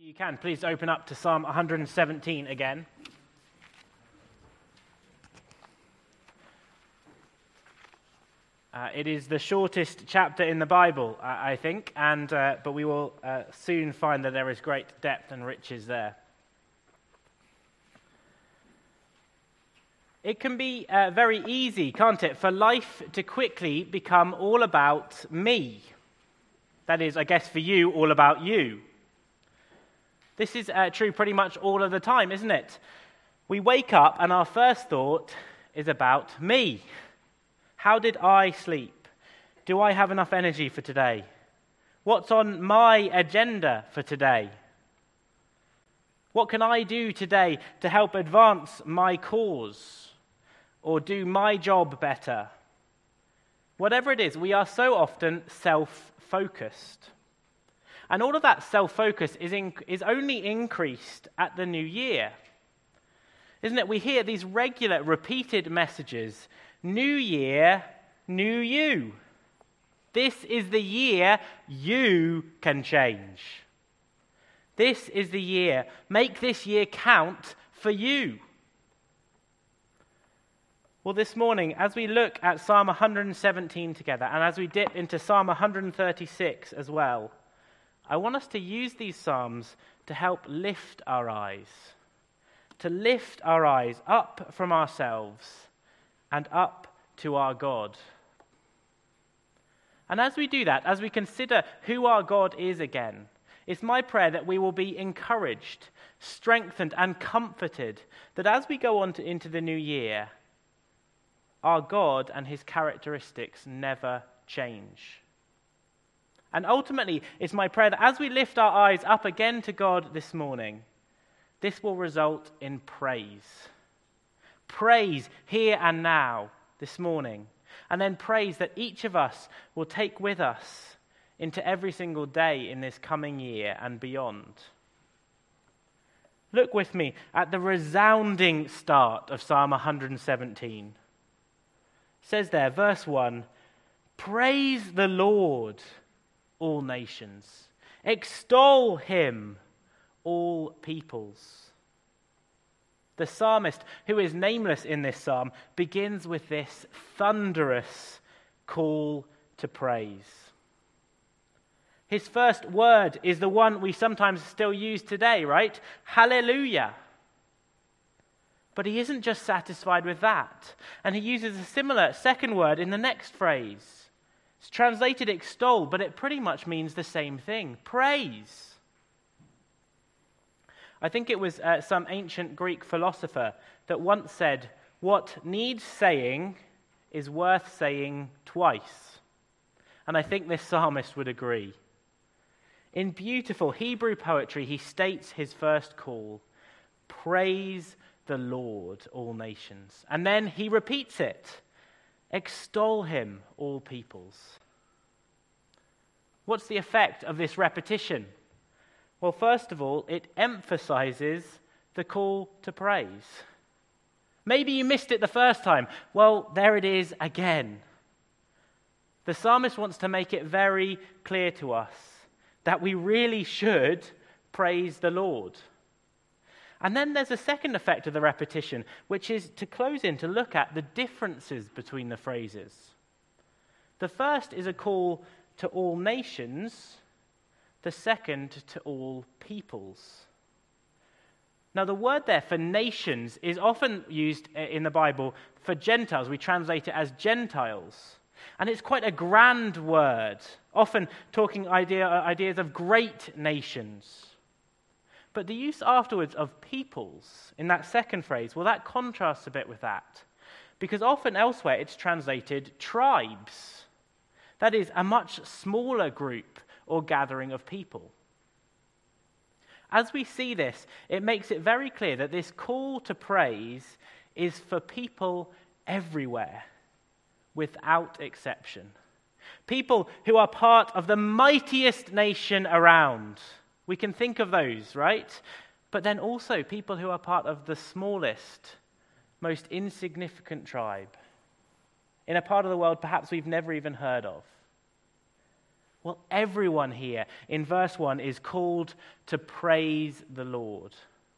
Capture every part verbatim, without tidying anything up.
You can, please open up to Psalm one hundred seventeen again. Uh, it is the shortest chapter in the Bible, I, I think, and uh, but we will uh, soon find that there is great depth and riches there. It can be uh, very easy, can't it, for life to quickly become all about me. That is, I guess for you, all about you. This is uh, true pretty much all of the time, isn't it? We wake up and our first thought is about me. How did I sleep? Do I have enough energy for today? What's on my agenda for today? What can I do today to help advance my cause or do my job better? Whatever it is, we are so often self-focused. And all of that self-focus is, in, is only increased at the new year. Isn't it? We hear these regular, repeated messages. New year, new you. This is the year you can change. This is the year. Make this year count for you. Well, this morning, as we look at Psalm one hundred seventeen together, and as we dip into Psalm one hundred thirty-six as well, I want us to use these psalms to help lift our eyes, to lift our eyes up from ourselves and up to our God. And as we do that, as we consider who our God is again, it's my prayer that we will be encouraged, strengthened, and comforted, that as we go on to, into the new year, our God and his characteristics never change. And ultimately, it's my prayer that as we lift our eyes up again to God this morning, this will result in praise. Praise here and now, this morning. And then praise that each of us will take with us into every single day in this coming year and beyond. Look with me at the resounding start of Psalm one hundred seventeen. It says there, verse one, "Praise the Lord, all nations. Extol him, all peoples." The psalmist, who is nameless in this psalm, begins with this thunderous call to praise. His first word is the one we sometimes still use today, right? Hallelujah. But he isn't just satisfied with that. And he uses a similar second word in the next phrase. It's translated extol, but it pretty much means the same thing. Praise. I think it was uh, some ancient Greek philosopher that once said, "What needs saying is worth saying twice." And I think this psalmist would agree. In beautiful Hebrew poetry, he states his first call, "Praise the Lord, all nations." And then he repeats it. "Extol him, all peoples." What's the effect of this repetition? Well, first of all, it emphasizes the call to praise. Maybe you missed it the first time. Well, there it is again. The psalmist wants to make it very clear to us that we really should praise the Lord. And then there's a second effect of the repetition, which is to close in to look at the differences between the phrases. The first is a call to all nations, the second to all peoples. Now, the word there for nations is often used in the Bible for Gentiles. We translate it as Gentiles. And it's quite a grand word, often talking idea, ideas of great nations. But the use afterwards of peoples in that second phrase, well, that contrasts a bit with that. Because often elsewhere it's translated tribes. That is, a much smaller group or gathering of people. As we see this, it makes it very clear that this call to praise is for people everywhere, without exception. People who are part of the mightiest nation around. We can think of those, right? But then also people who are part of the smallest, most insignificant tribe in a part of the world perhaps we've never even heard of. Well, everyone here in verse one is called to praise the Lord.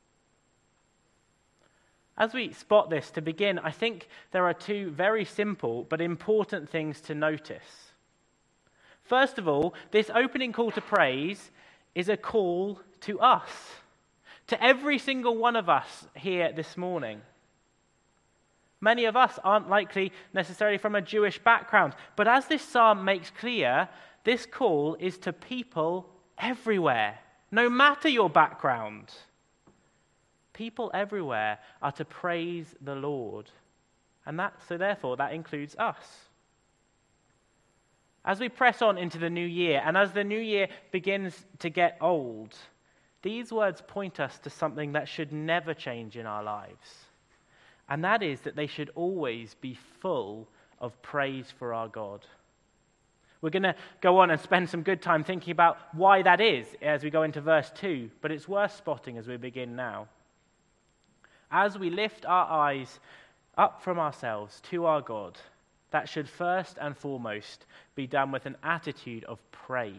As we spot this to begin, I think there are two very simple but important things to notice. First of all, this opening call to praise is a call to us, to every single one of us here this morning. Many of us aren't likely necessarily from a Jewish background, but as this psalm makes clear, this call is to people everywhere, no matter your background. People everywhere are to praise the Lord. And that, so therefore, that includes us. As we press on into the new year, and as the new year begins to get old, these words point us to something that should never change in our lives. And that is that they should always be full of praise for our God. We're going to go on and spend some good time thinking about why that is as we go into verse two, but it's worth spotting as we begin now. As we lift our eyes up from ourselves to our God, that should first and foremost be done with an attitude of praise.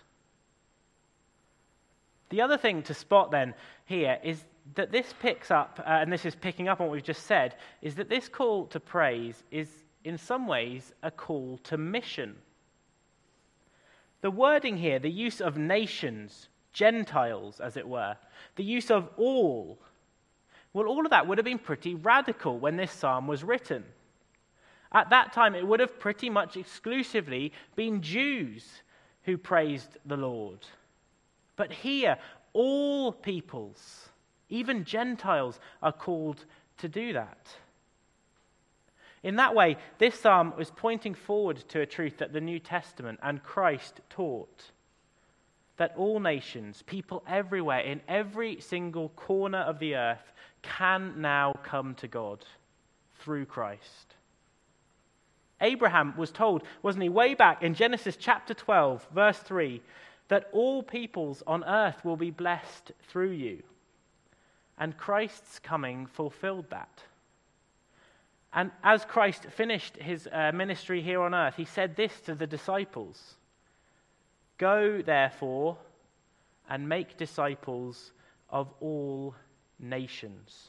The other thing to spot then here is that this picks up, uh, and this is picking up on what we've just said, is that this call to praise is in some ways a call to mission. The wording here, the use of nations, Gentiles as it were, the use of all, well, all of that would have been pretty radical when this psalm was written. At that time, it would have pretty much exclusively been Jews who praised the Lord. But here, all peoples, even Gentiles, are called to do that. In that way, this psalm was pointing forward to a truth that the New Testament and Christ taught. That all nations, people everywhere, in every single corner of the earth, can now come to God through Christ. Abraham was told, wasn't he, way back in Genesis chapter twelve, verse three, that all peoples on earth will be blessed through you. And Christ's coming fulfilled that. And as Christ finished his uh, ministry here on earth, he said this to the disciples: "Go, therefore, and make disciples of all nations."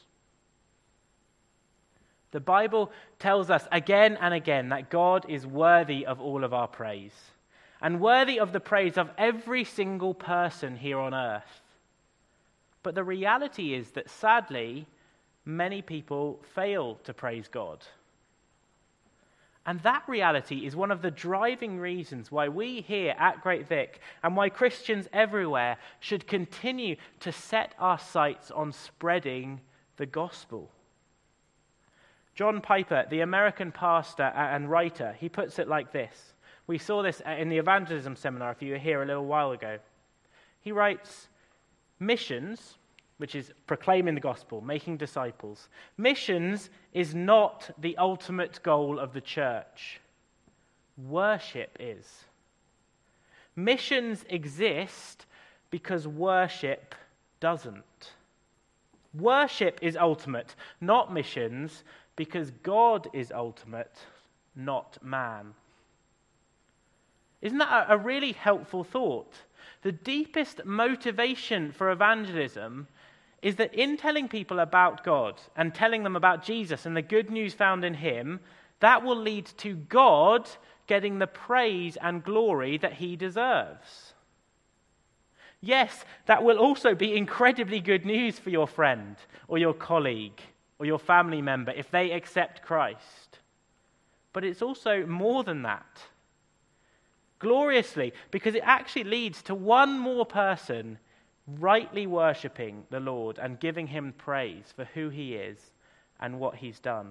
The Bible tells us again and again that God is worthy of all of our praise, and worthy of the praise of every single person here on earth. But the reality is that sadly, many people fail to praise God. And that reality is one of the driving reasons why we here at Great Vic and why Christians everywhere should continue to set our sights on spreading the gospel. John Piper, the American pastor and writer, he puts it like this. We saw this in the evangelism seminar if you were here a little while ago. He writes, missions, which is proclaiming the gospel, making disciples, missions is not the ultimate goal of the church. Worship is. Missions exist because worship doesn't. Worship is ultimate, not missions, because God is ultimate, not man. Isn't that a really helpful thought? The deepest motivation for evangelism is that in telling people about God and telling them about Jesus and the good news found in him, that will lead to God getting the praise and glory that he deserves. Yes, that will also be incredibly good news for your friend or your colleague or your family member if they accept Christ. But it's also more than that. Gloriously, because it actually leads to one more person rightly worshipping the Lord and giving him praise for who he is and what he's done.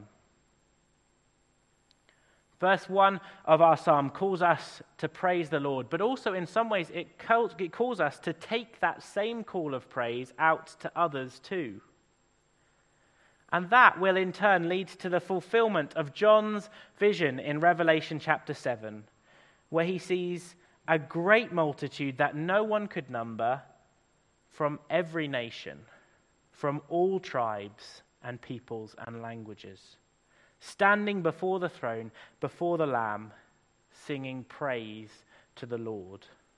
Verse one of our psalm calls us to praise the Lord, but also in some ways it calls, it calls us to take that same call of praise out to others too. And that will in turn lead to the fulfillment of John's vision in Revelation chapter seven, where he sees a great multitude that no one could number from every nation, from all tribes and peoples and languages, standing before the throne, before the Lamb, singing praise to the Lord.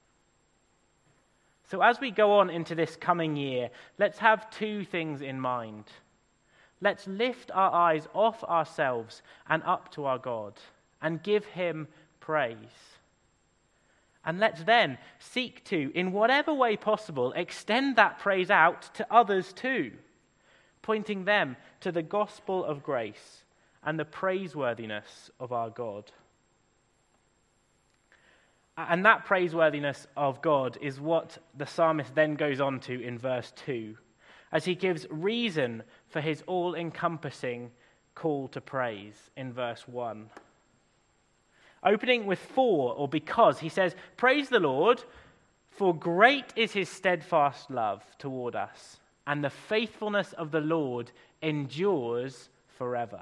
So as we go on into this coming year, let's have two things in mind. Let's lift our eyes off ourselves and up to our God and give him praise. And let's then seek to, in whatever way possible, extend that praise out to others too, pointing them to the gospel of grace and the praiseworthiness of our God. And that praiseworthiness of God is what the psalmist then goes on to in verse two, as he gives reason for his all-encompassing call to praise in verse one. Opening with for, or because, he says, "Praise the Lord, for great is his steadfast love toward us, and the faithfulness of the Lord endures forever."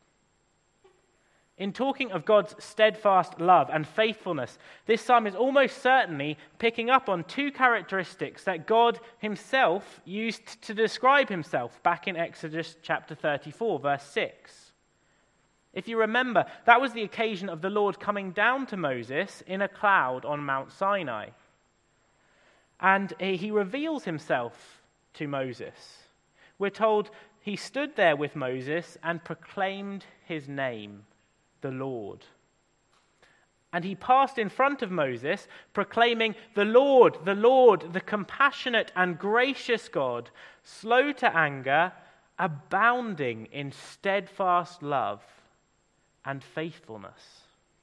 In talking of God's steadfast love and faithfulness, this psalm is almost certainly picking up on two characteristics that God himself used to describe himself back in Exodus chapter thirty-four, verse six. If you remember, that was the occasion of the Lord coming down to Moses in a cloud on Mount Sinai. And he reveals himself to Moses. We're told he stood there with Moses and proclaimed his name, the Lord. And he passed in front of Moses, proclaiming, "The Lord, the Lord, the compassionate and gracious God, slow to anger, abounding in steadfast love and faithfulness."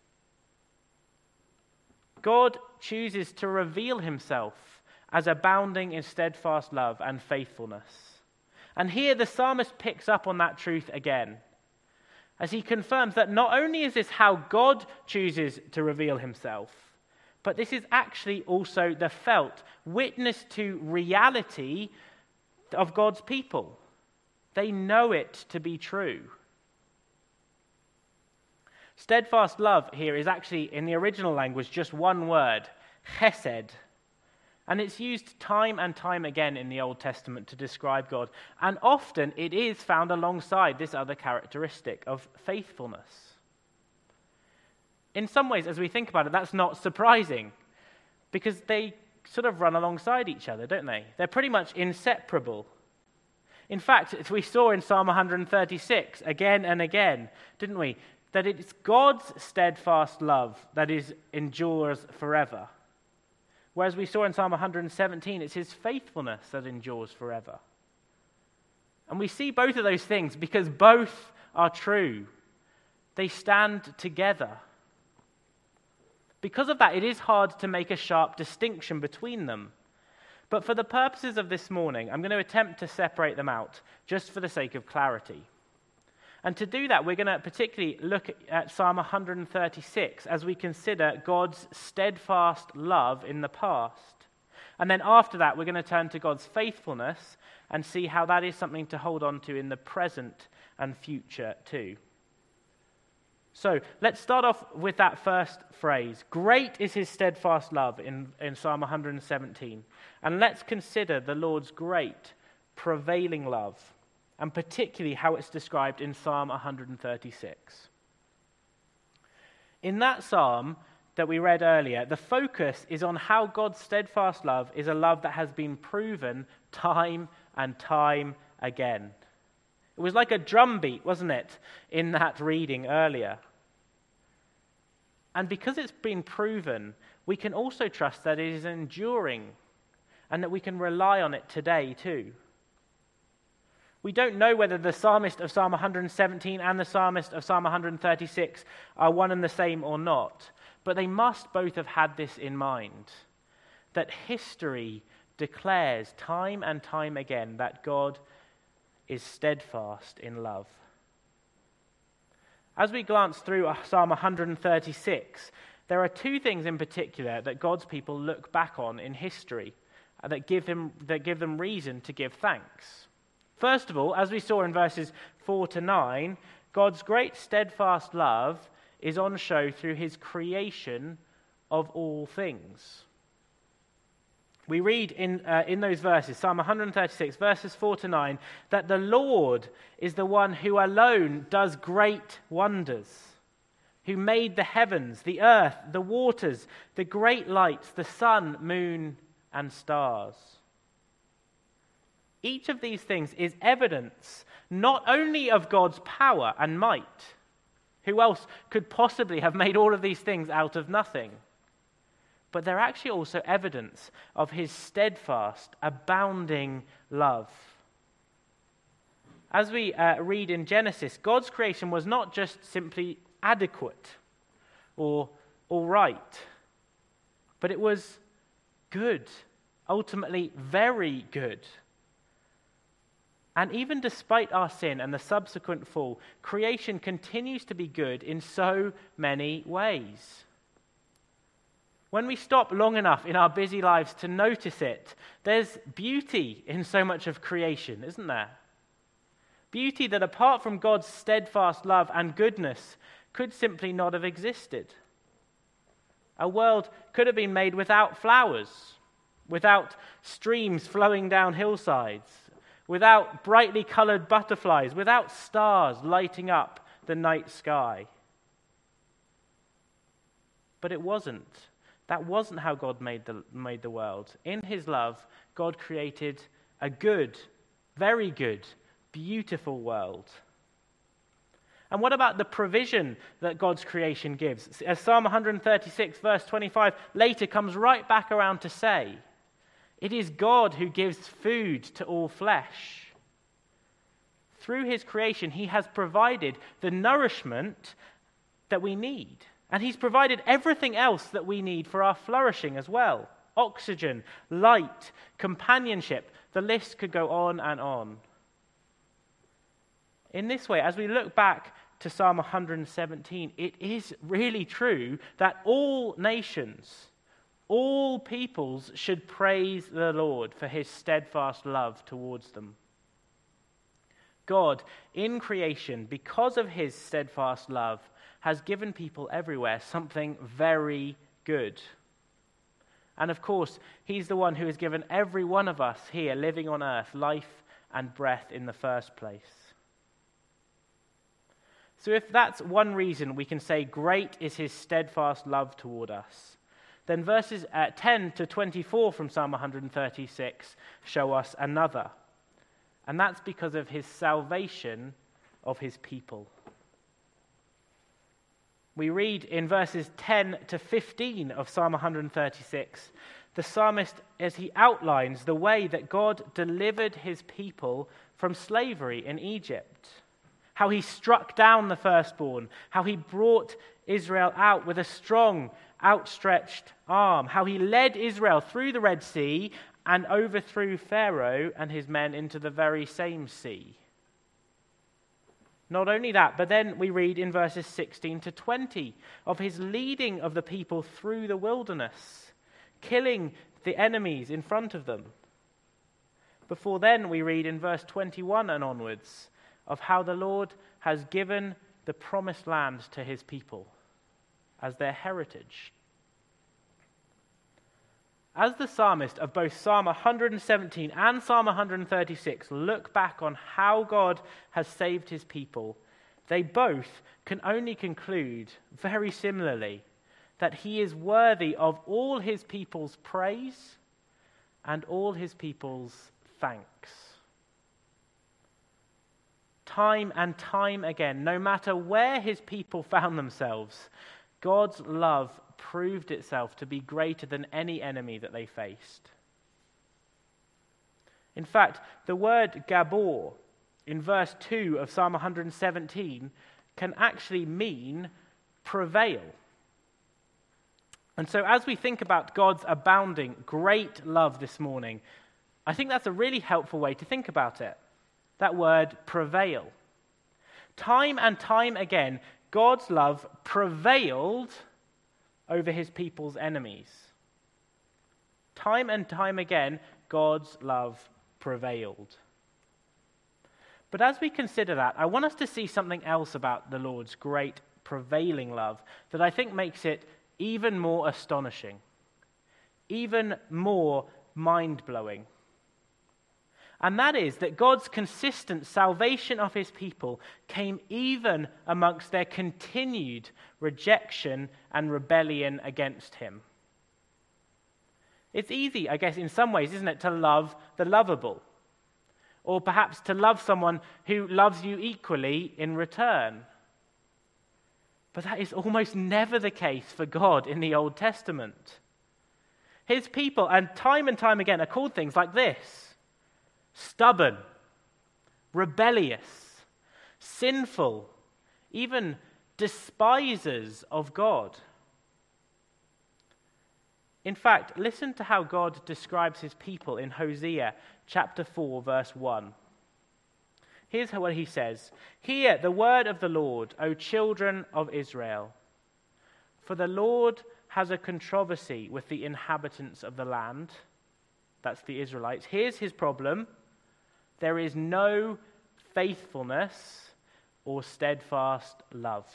God chooses to reveal himself as abounding in steadfast love and faithfulness. And here the psalmist picks up on that truth again, as he confirms that not only is this how God chooses to reveal himself, but this is actually also the felt witness to reality of God's people. They know it to be true. Steadfast love here is actually, in the original language, just one word, chesed. And it's used time and time again in the Old Testament to describe God. And often it is found alongside this other characteristic of faithfulness. In some ways, as we think about it, that's not surprising, because they sort of run alongside each other, don't they? They're pretty much inseparable. In fact, we saw in Psalm one thirty-six again and again, didn't we, that it's God's steadfast love that is endures forever. Whereas we saw in Psalm one seventeen, it's his faithfulness that endures forever. And we see both of those things because both are true. They stand together. Because of that, it is hard to make a sharp distinction between them. But for the purposes of this morning, I'm going to attempt to separate them out, just for the sake of clarity. And to do that, we're going to particularly look at Psalm one thirty-six as we consider God's steadfast love in the past. And then after that, we're going to turn to God's faithfulness and see how that is something to hold on to in the present and future too. So let's start off with that first phrase. Great is his steadfast love in, in Psalm one seventeen. And let's consider the Lord's great prevailing love, and particularly how it's described in Psalm one thirty-six. In that psalm that we read earlier, the focus is on how God's steadfast love is a love that has been proven time and time again. It was like a drumbeat, wasn't it, in that reading earlier? And because it's been proven, we can also trust that it is enduring and that we can rely on it today too. We don't know whether the psalmist of Psalm one seventeen and the psalmist of Psalm one thirty-six are one and the same or not, but they must both have had this in mind, that history declares time and time again that God is steadfast in love. As we glance through Psalm one thirty-six, there are two things in particular that God's people look back on in history that give him, that give them reason to give thanks. First of all, as we saw in verses four to nine, God's great steadfast love is on show through his creation of all things. We read in uh, in those verses, Psalm one thirty-six, verses four to nine, that the Lord is the one who alone does great wonders, who made the heavens, the earth, the waters, the great lights, the sun, moon, and stars. Each of these things is evidence not only of God's power and might. Who else could possibly have made all of these things out of nothing? But they're actually also evidence of his steadfast, abounding love. As we uh, read in Genesis, God's creation was not just simply adequate or all right, but it was good, ultimately very good. And even despite our sin and the subsequent fall, creation continues to be good in so many ways. When we stop long enough in our busy lives to notice it, there's beauty in so much of creation, isn't there? Beauty that apart from God's steadfast love and goodness could simply not have existed. A world could have been made without flowers, without streams flowing down hillsides, without brightly colored butterflies, without stars lighting up the night sky. But it wasn't. That wasn't how God made the, made the world. In his love, God created a good, very good, beautiful world. And what about the provision that God's creation gives? As Psalm one thirty-six, verse twenty-five, later comes right back around to say, it is God who gives food to all flesh. Through his creation, he has provided the nourishment that we need. And he's provided everything else that we need for our flourishing as well. Oxygen, light, companionship. The list could go on and on. In this way, as we look back to Psalm one seventeen, it is really true that all nations, all peoples should praise the Lord for his steadfast love towards them. God, in creation, because of his steadfast love, has given people everywhere something very good. And of course, he's the one who has given every one of us here living on earth life and breath in the first place. So if that's one reason we can say great is his steadfast love toward us, then verses uh, ten to twenty-four from Psalm one thirty-six show us another. And that's because of his salvation of his people. We read in verses ten to fifteen of Psalm one thirty-six, the psalmist, as he outlines the way that God delivered his people from slavery in Egypt, how he struck down the firstborn, how he brought Israel out with a strong, outstretched arm, how he led Israel through the Red Sea and overthrew Pharaoh and his men into the very same sea. Not only that, but then we read in verses sixteen to twenty of his leading of the people through the wilderness, killing the enemies in front of them. Before then, we read in verse twenty-one and onwards of how the Lord has given the promised land to his people as their heritage. As the psalmist of both Psalm one seventeen and Psalm one thirty-six look back on how God has saved his people, they both can only conclude very similarly that he is worthy of all his people's praise and all his people's thanks. Time and time again, no matter where his people found themselves, God's love proved itself to be greater than any enemy that they faced. In fact, the word Gabor in verse two of Psalm one seventeen can actually mean prevail. And so as we think about God's abounding, great love this morning, I think that's a really helpful way to think about it. That word prevail. Time and time again, God's love prevailed over his people's enemies. Time and time again, God's love prevailed. But as we consider that, I want us to see something else about the Lord's great prevailing love that I think makes it even more astonishing, even more mind-blowing. And that is that God's consistent salvation of his people came even amongst their continued rejection and rebellion against him. It's easy, I guess, in some ways, isn't it, to love the lovable? Or perhaps to love someone who loves you equally in return. But that is almost never the case for God in the Old Testament. His people, and time and time again, are called things like this: stubborn, rebellious, sinful, even despisers of God. In fact, listen to how God describes his people in Hosea chapter four, verse one. Here's what he says: "Hear the word of the Lord, O children of Israel. For the Lord has a controversy with the inhabitants of the land." That's the Israelites. Here's his problem: there is no faithfulness or steadfast love.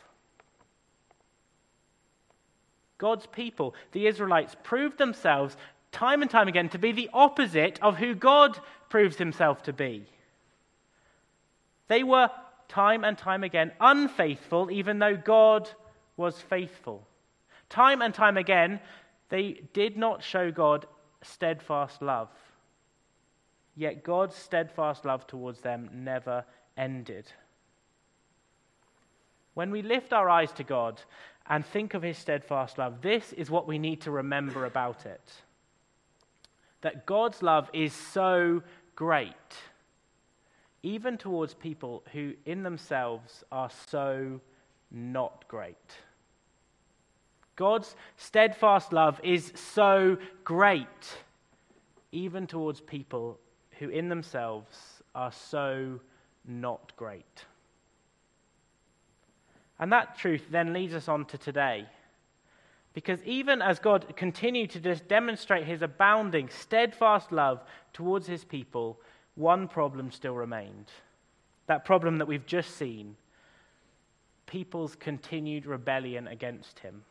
God's people, the Israelites, proved themselves time and time again to be the opposite of who God proves himself to be. They were time and time again unfaithful, even though God was faithful. Time and time again, they did not show God steadfast love. Yet God's steadfast love towards them never ended. When we lift our eyes to God and think of his steadfast love, this is what we need to remember about it. That God's love is so great, even towards people who in themselves are so not great. God's steadfast love is so great, even towards people who in themselves are so not great. And that truth then leads us on to today. Because even as God continued to just demonstrate his abounding, steadfast love towards his people, one problem still remained. That problem that we've just seen: people's continued rebellion against him.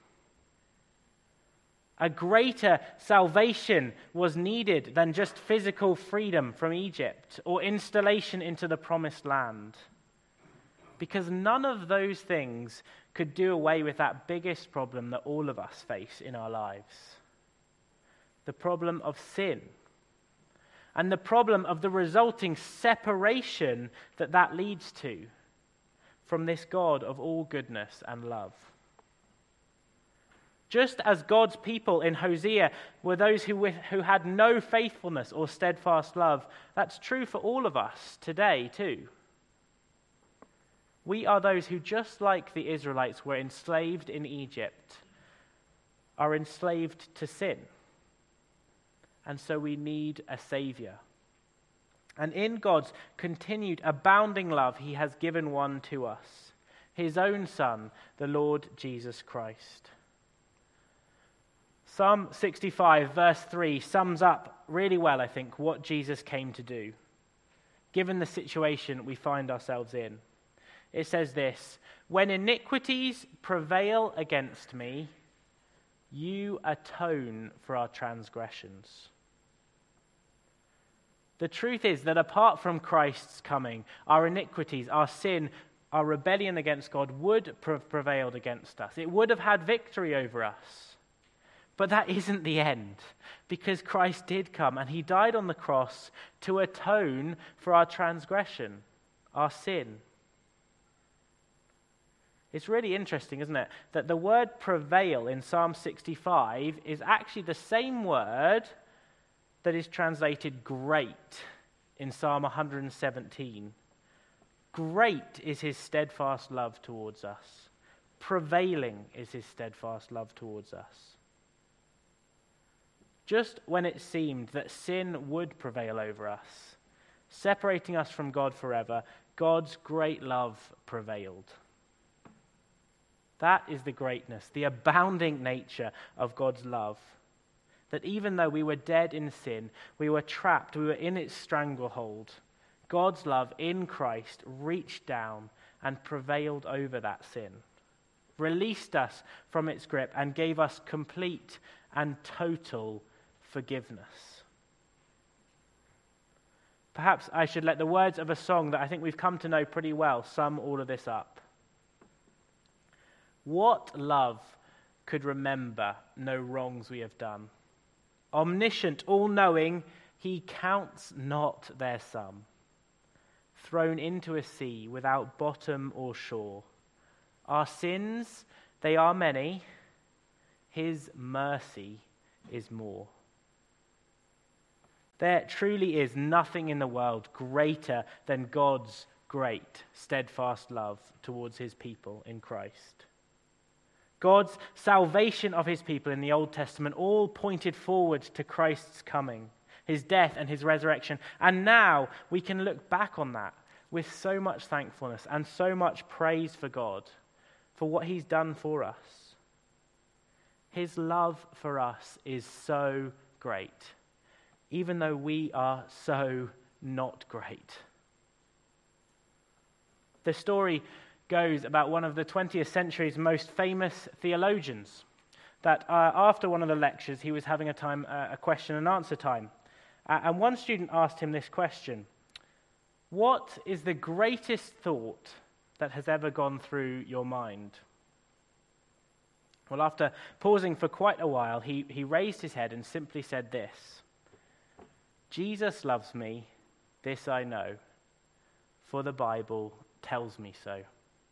A greater salvation was needed than just physical freedom from Egypt or installation into the promised land. Because none of those things could do away with that biggest problem that all of us face in our lives: the problem of sin, and the problem of the resulting separation that that leads to from this God of all goodness and love. Just as God's people in Hosea were those who, who had no faithfulness or steadfast love, that's true for all of us today too. We are those who, just like the Israelites were enslaved in Egypt, are enslaved to sin. And so we need a Savior. And in God's continued abounding love, he has given one to us: his own Son, the Lord Jesus Christ. Psalm sixty-five, verse three, sums up really well, I think, what Jesus came to do, given the situation we find ourselves in. It says this: "When iniquities prevail against me, you atone for our transgressions." The truth is that apart from Christ's coming, our iniquities, our sin, our rebellion against God would have prevailed against us. It would have had victory over us. But that isn't the end, because Christ did come and he died on the cross to atone for our transgression, our sin. It's really interesting, isn't it, that the word prevail in Psalm sixty-five is actually the same word that is translated great in Psalm one hundred seventeen. Great is his steadfast love towards us. Prevailing is his steadfast love towards us. Just when it seemed that sin would prevail over us, separating us from God forever, God's great love prevailed. That is the greatness, the abounding nature of God's love. That even though we were dead in sin, we were trapped, we were in its stranglehold, God's love in Christ reached down and prevailed over that sin, released us from its grip, and gave us complete and total forgiveness. Perhaps I should let the words of a song that I think we've come to know pretty well sum all of this up. What love could remember no wrongs we have done? Omniscient, all-knowing, he counts not their sum. Thrown into a sea without bottom or shore. Our sins, they are many. His mercy is more. There truly is nothing in the world greater than God's great, steadfast love towards his people in Christ. God's salvation of his people in the Old Testament all pointed forward to Christ's coming, his death and his resurrection. And now we can look back on that with so much thankfulness and so much praise for God, for what he's done for us. His love for us is so great, even though we are so not great. The story goes about one of the twentieth century's most famous theologians, that uh, after one of the lectures, he was having a time, uh, a question and answer time. Uh, and one student asked him this question: what is the greatest thought that has ever gone through your mind? Well, after pausing for quite a while, he, he raised his head and simply said this: Jesus loves me, this I know, for the Bible tells me so.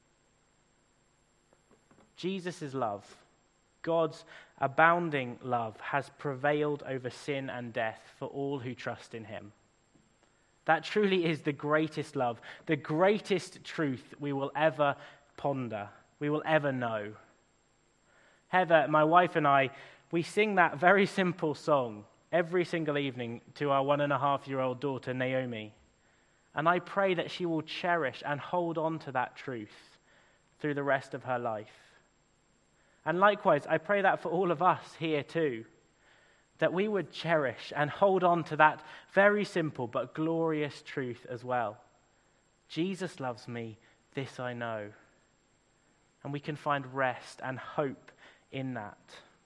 Jesus' love, God's abounding love, has prevailed over sin and death for all who trust in him. That truly is the greatest love, the greatest truth we will ever ponder, we will ever know. Heather, my wife, and I, we sing that very simple song every single evening to our one and a half year old daughter, Naomi. And I pray that she will cherish and hold on to that truth through the rest of her life. And likewise, I pray that for all of us here too, that we would cherish and hold on to that very simple but glorious truth as well. Jesus loves me, this I know. And we can find rest and hope in that.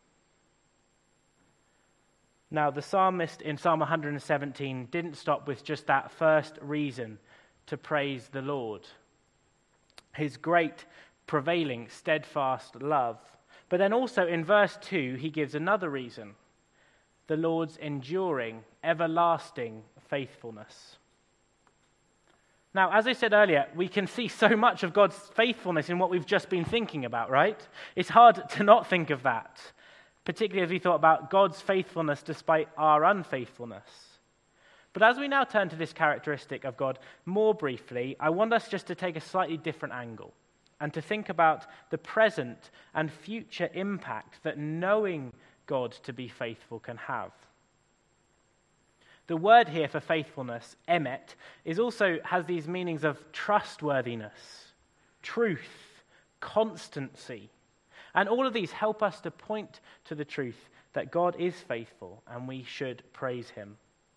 Now, the psalmist in Psalm one seventeen didn't stop with just that first reason to praise the Lord, his great, prevailing, steadfast love. But then also in verse two, he gives another reason: the Lord's enduring, everlasting faithfulness. Now, as I said earlier, we can see so much of God's faithfulness in what we've just been thinking about, right? It's hard to not think of that, particularly as we thought about God's faithfulness despite our unfaithfulness. But as we now turn to this characteristic of God more briefly, I want us just to take a slightly different angle and to think about the present and future impact that knowing God to be faithful can have. The word here for faithfulness, emet, is also has these meanings of trustworthiness, truth, constancy. And all of these help us to point to the truth that God is faithful and we should praise him.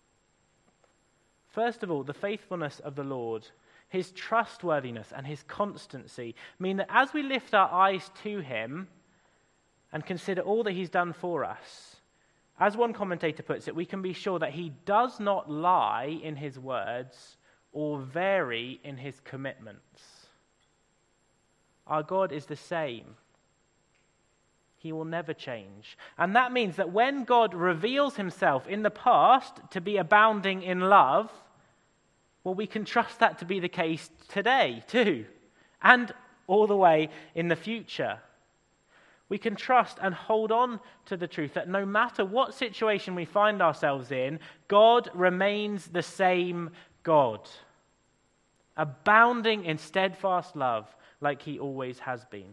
First of all, the faithfulness of the Lord, his trustworthiness and his constancy mean that as we lift our eyes to him and consider all that he's done for us, as one commentator puts it, we can be sure that he does not lie in his words or vary in his commitments. Our God is the same. He will never change. And that means that when God reveals himself in the past to be abounding in love, well, we can trust that to be the case today too, and all the way in the future. We can trust and hold on to the truth that no matter what situation we find ourselves in, God remains the same God, abounding in steadfast love like he always has been.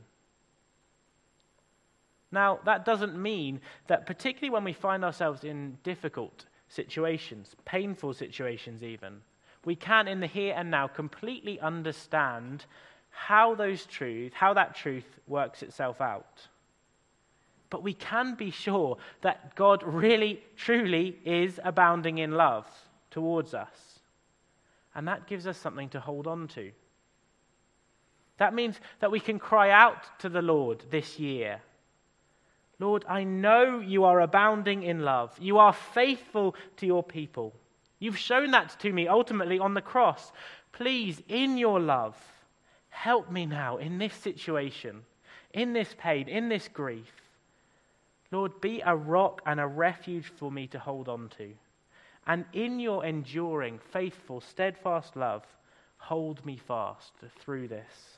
Now, that doesn't mean that particularly when we find ourselves in difficult situations, painful situations even, we can in the here and now completely understand how those truth, how that truth works itself out. But we can be sure that God really, truly is abounding in love towards us. And that gives us something to hold on to. That means that we can cry out to the Lord this year: Lord, I know you are abounding in love. You are faithful to your people. You've shown that to me ultimately on the cross. Please, in your love, help me now in this situation, in this pain, in this grief. Lord, be a rock and a refuge for me to hold on to. And in your enduring, faithful, steadfast love, hold me fast through this.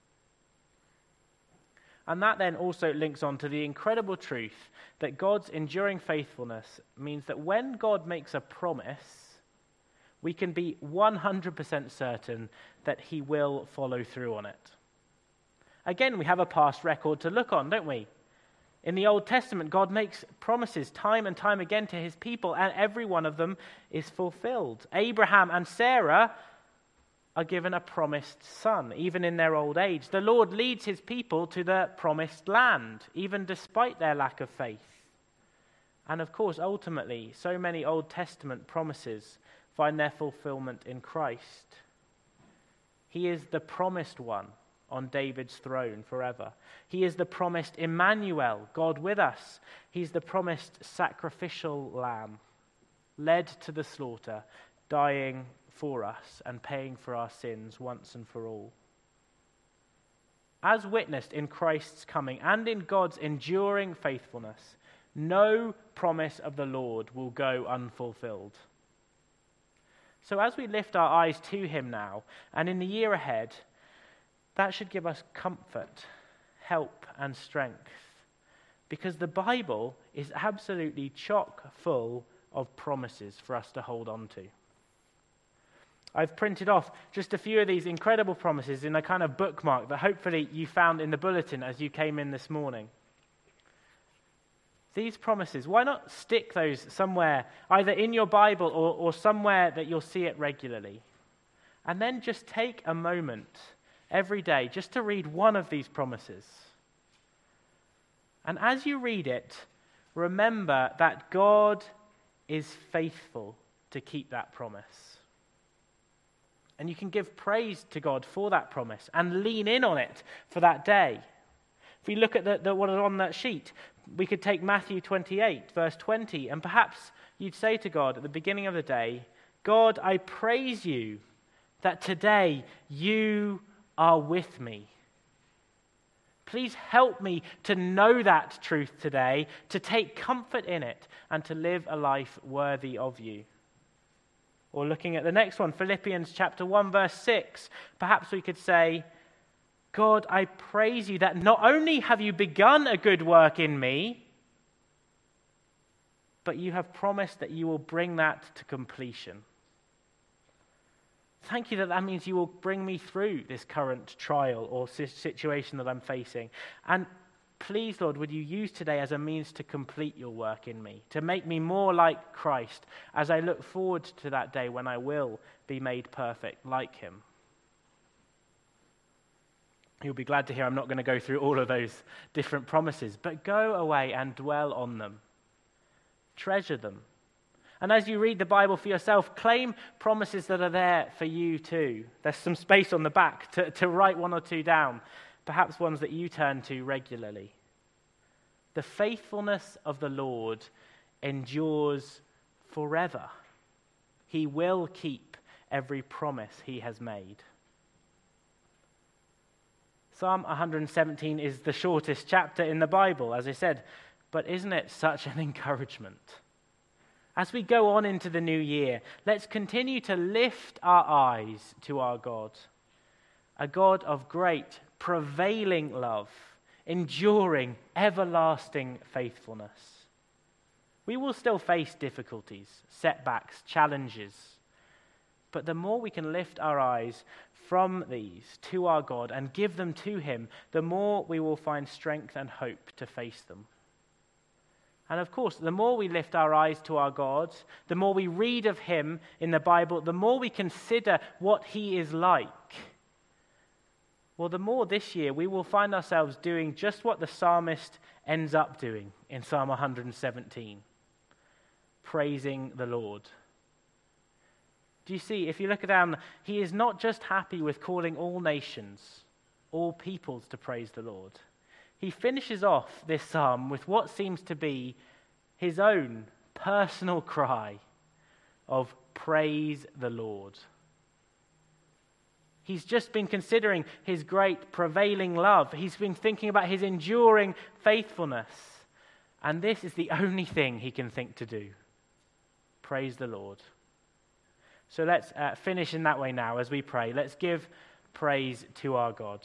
And that then also links on to the incredible truth that God's enduring faithfulness means that when God makes a promise, we can be one hundred percent certain that he will follow through on it. Again, we have a past record to look on, don't we? In the Old Testament, God makes promises time and time again to his people, and every one of them is fulfilled. Abraham and Sarah are given a promised son, even in their old age. The Lord leads his people to the promised land, even despite their lack of faith. And of course, ultimately, so many Old Testament promises find their fulfillment in Christ. He is the promised one on David's throne forever. He is the promised Emmanuel, God with us. He's the promised sacrificial lamb, led to the slaughter, dying for us and paying for our sins once and for all. As witnessed in Christ's coming and in God's enduring faithfulness, no promise of the Lord will go unfulfilled. So as we lift our eyes to him now, and in the year ahead, that should give us comfort, help, and strength, because the Bible is absolutely chock full of promises for us to hold on to. I've printed off just a few of these incredible promises in a kind of bookmark that hopefully you found in the bulletin as you came in this morning. These promises, why not stick those somewhere, either in your Bible or, or somewhere that you'll see it regularly? And then just take a moment every day just to read one of these promises. And as you read it, remember that God is faithful to keep that promise. And you can give praise to God for that promise and lean in on it for that day. If we look at the, the, what is on that sheet, we could take Matthew twenty-eight, verse twenty, and perhaps you'd say to God at the beginning of the day, God, I praise you that today you are with me. Please help me to know that truth today, to take comfort in it, and to live a life worthy of you. Or looking at the next one, Philippians chapter one, verse six, perhaps we could say, God, I praise you that not only have you begun a good work in me, but you have promised that you will bring that to completion. Thank you that that means you will bring me through this current trial or situation that I'm facing. And please, Lord, would you use today as a means to complete your work in me, to make me more like Christ as I look forward to that day when I will be made perfect like him. You'll be glad to hear I'm not going to go through all of those different promises, but go away and dwell on them. Treasure them. And as you read the Bible for yourself, claim promises that are there for you too. There's some space on the back to, to write one or two down, perhaps ones that you turn to regularly. The faithfulness of the Lord endures forever. He will keep every promise he has made. Psalm one seventeen is the shortest chapter in the Bible, as I said, but isn't it such an encouragement? As we go on into the new year, let's continue to lift our eyes to our God, a God of great, prevailing love, enduring, everlasting faithfulness. We will still face difficulties, setbacks, challenges, but the more we can lift our eyes from these to our God and give them to him, the more we will find strength and hope to face them. And of course, the more we lift our eyes to our God, the more we read of him in the Bible, the more we consider what he is like, well, the more this year we will find ourselves doing just what the psalmist ends up doing in Psalm one seventeen, praising the Lord. Do you see, if you look down, he is not just happy with calling all nations, all peoples to praise the Lord. He finishes off this psalm with what seems to be his own personal cry of praise the Lord. He's just been considering his great prevailing love. He's been thinking about his enduring faithfulness. And this is the only thing he can think to do. Praise the Lord. So let's uh, finish in that way now as we pray. Let's give praise to our God.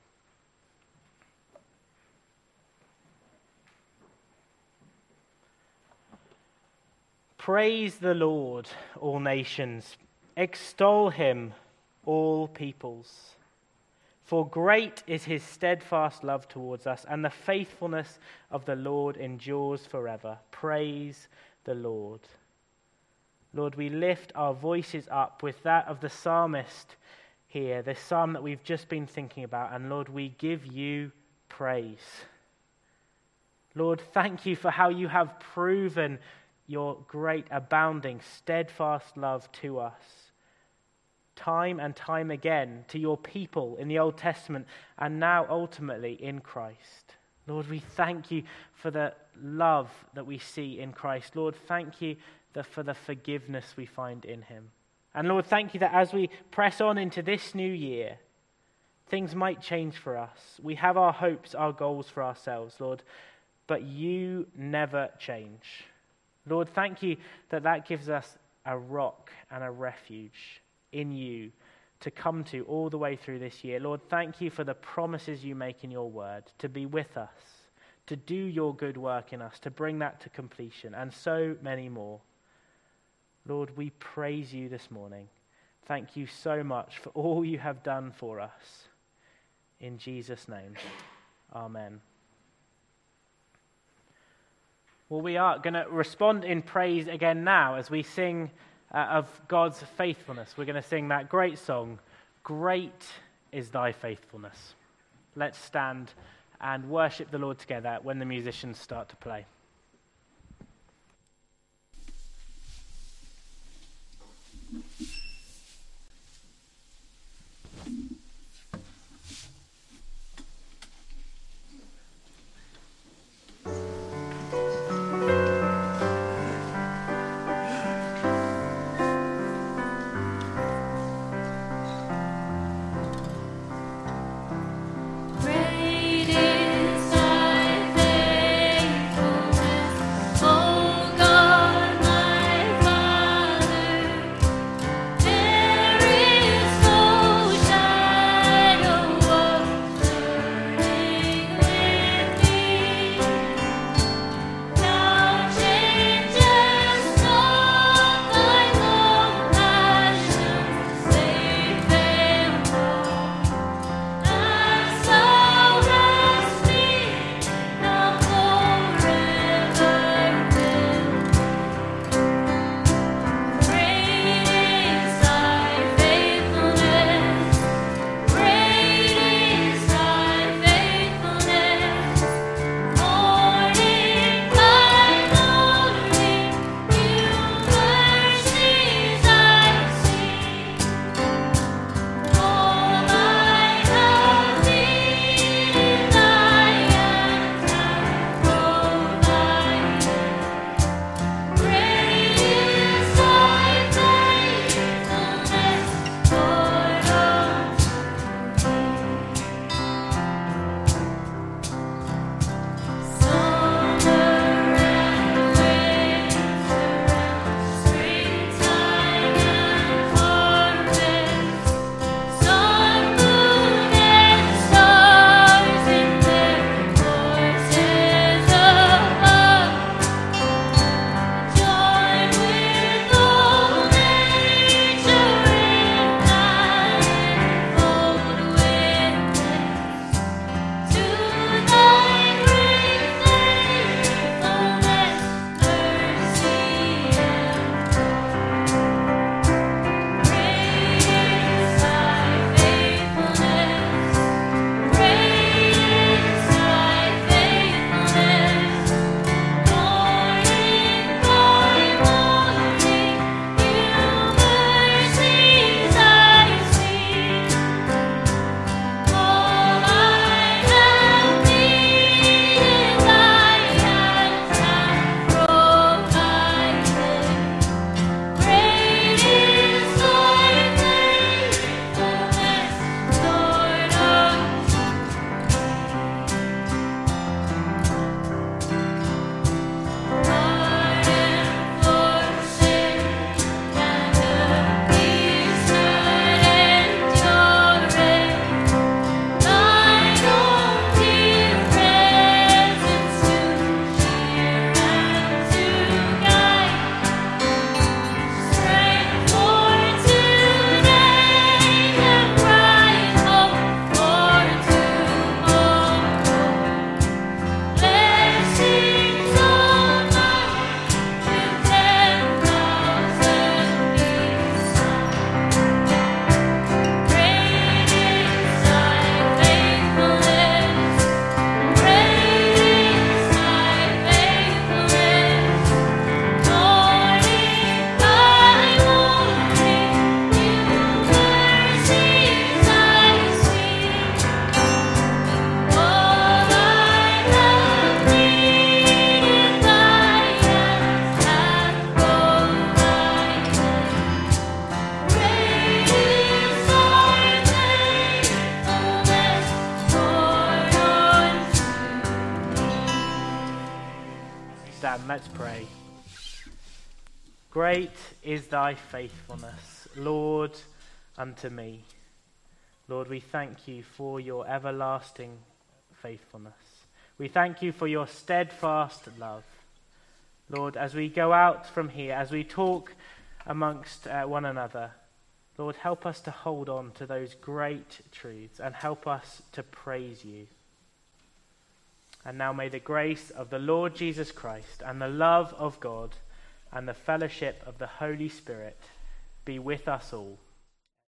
Praise the Lord, all nations. Extol him, all peoples. For great is his steadfast love towards us, and the faithfulness of the Lord endures forever. Praise the Lord. Lord, we lift our voices up with that of the psalmist here, this psalm that we've just been thinking about, and Lord, we give you praise. Lord, thank you for how you have proven your great, abounding, steadfast love to us, time and time again, to your people in the Old Testament, and now ultimately in Christ. Lord, we thank you for the love that we see in Christ. Lord, thank you for the forgiveness we find in him. And Lord, thank you that as we press on into this new year, things might change for us. We have our hopes, our goals for ourselves, Lord, but you never change. Lord, thank you that that gives us a rock and a refuge in you to come to all the way through this year. Lord, thank you for the promises you make in your word to be with us, to do your good work in us, to bring that to completion, and so many more. Lord, we praise you this morning. Thank you so much for all you have done for us. In Jesus' name, amen. Well, we are going to respond in praise again now as we sing uh, of God's faithfulness. We're going to sing that great song, Great is Thy Faithfulness. Let's stand and worship the Lord together when the musicians start to play. Great is thy faithfulness. Let's pray. Great is thy faithfulness, Lord, unto me. Lord, we thank you for your everlasting faithfulness. We thank you for your steadfast love. Lord, as we go out from here, as we talk amongst uh, one another, Lord, help us to hold on to those great truths and help us to praise you. And now may the grace of the Lord Jesus Christ and the love of God and the fellowship of the Holy Spirit be with us all.